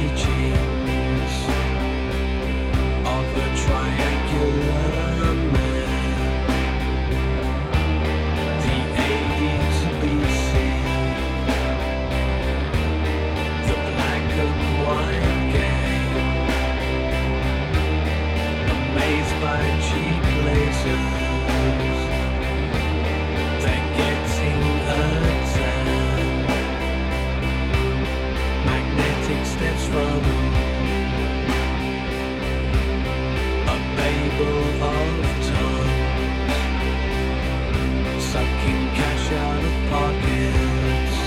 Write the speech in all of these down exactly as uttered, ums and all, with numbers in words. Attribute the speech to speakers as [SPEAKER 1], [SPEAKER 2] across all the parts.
[SPEAKER 1] teachings of a triangular man. The eighties B C, the black and white game, amazed by cheap lasers, they're getting attacked. Magnetic steps from a babel of tongues, sucking cash out of pockets,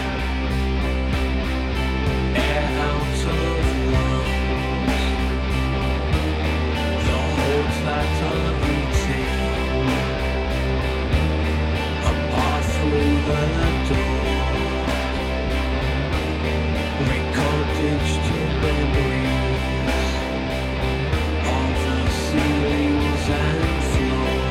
[SPEAKER 1] air out of lungs. The holes that are eating a path through the door, recorded to memories of the ceilings and floors.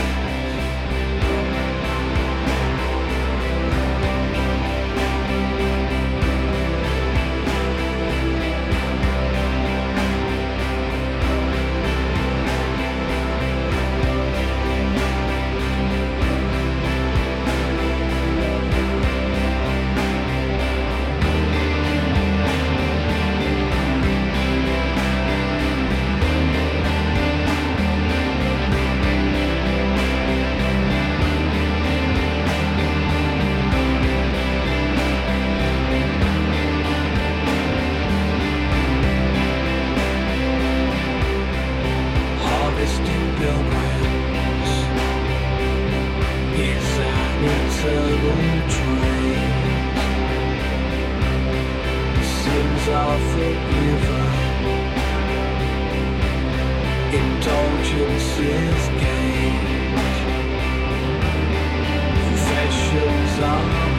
[SPEAKER 1] Harvesting pilgrims is an eternal trade. Sins are forgiven, indulgences gained, confessions are